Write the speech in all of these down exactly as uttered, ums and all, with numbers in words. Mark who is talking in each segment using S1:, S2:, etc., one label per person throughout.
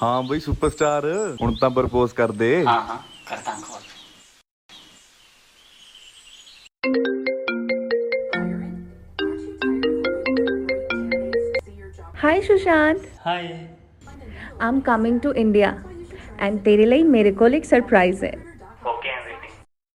S1: ਹਾਂ ਬਈ ਸੁਪਰਸਟਾਰ ਹੁਣ ਤਾਂ ਪ੍ਰਪੋਜ਼ ਕਰ ਦੇ।
S2: ਹਾਂ ਹਾਂ ਕਰਦਾ ਕਾਲ।
S3: Hi Sushant.
S2: Hi.
S3: I am coming to India and तेरे लिए मेरे को एक सरप्राइज है।
S2: Okay I am waiting.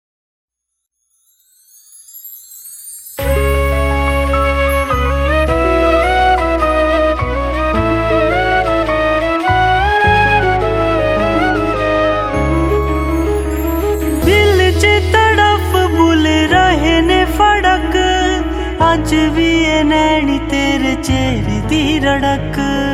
S4: दिल च तड़फ बुल रहे ने फड़क अज भी ए नैनी तेरे चेहरे दी रड़क।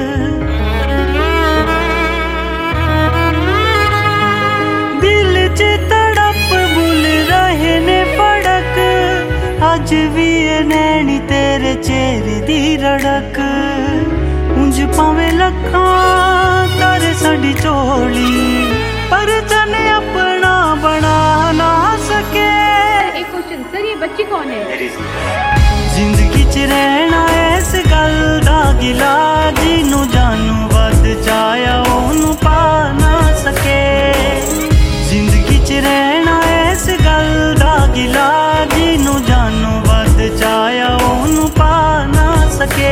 S4: दिल च तड़प बुल रहे ने फड़क अज भी ए नैनी तेरे चेहरे दी रड़क। उंज पावे लखां तारे साडी चोली पर तने अपना बना ना सके।
S5: एक क्वेश्चन सर, ये बच्ची कौन है?
S2: मेरी
S4: जिंदगी च रहना इस गल दा गिला जिनू जानू वध जाया ओनू पा ना सके। जिंदगी च रहना इस गल दा गिला जिनू जानू वध जाया ओनू पा ना सके।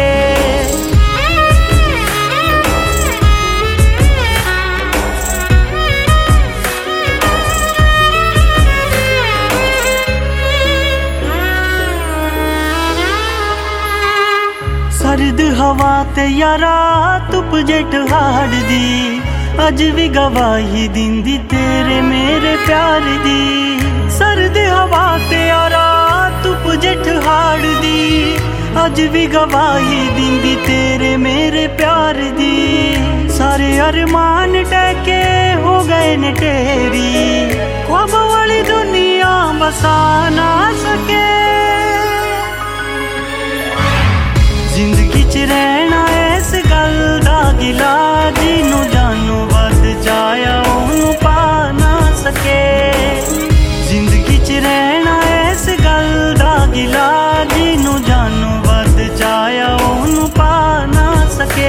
S4: सर्द हवा ते यारा धुप जट हाड़ दी अज भी गवाही दिंदी तेरे मेरे प्यार दी। सर्द हवा ते यारा धुप जट हाड़ दी अज भी गवाही दिंदी तेरे मेरे प्यार दी। सारे अरमान टहके हो गए ने तेरी ख्वाब वाली दुनिया बसा ना सके। जिंदगी च रहना इस गल दा गिला जिनू जानू वध जाया ओनू पा ना सके। जिंदगी च रहना इस गल दा गिला जिनू जानू वध जाया ओनू पा ना सके।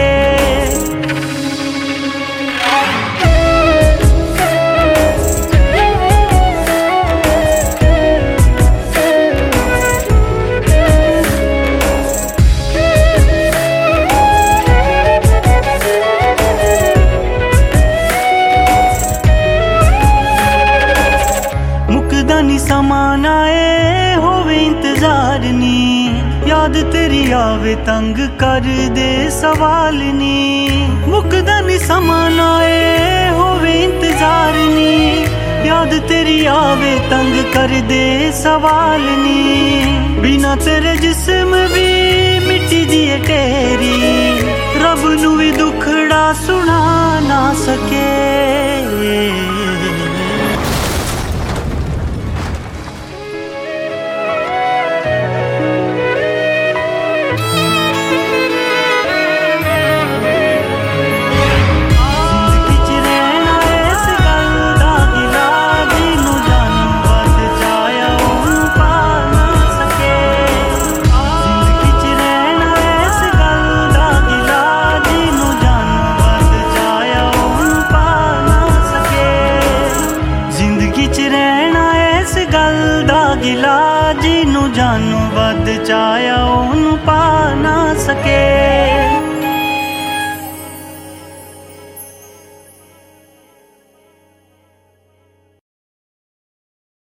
S4: समान आए होवे इंतजार नी याद तेरी आवे तंग कर दे सवाल नी। मुकदा नी समान आए होवे इंतजार नी याद तेरी आवे तंग कर दे सवाल नी। बिना तेरे जिस्म भी मिट्टी दी टेरी रब नू भी दुखड़ा सुना ना सके। गिला जिनू जानू वध चाया ओनू पा ना सके।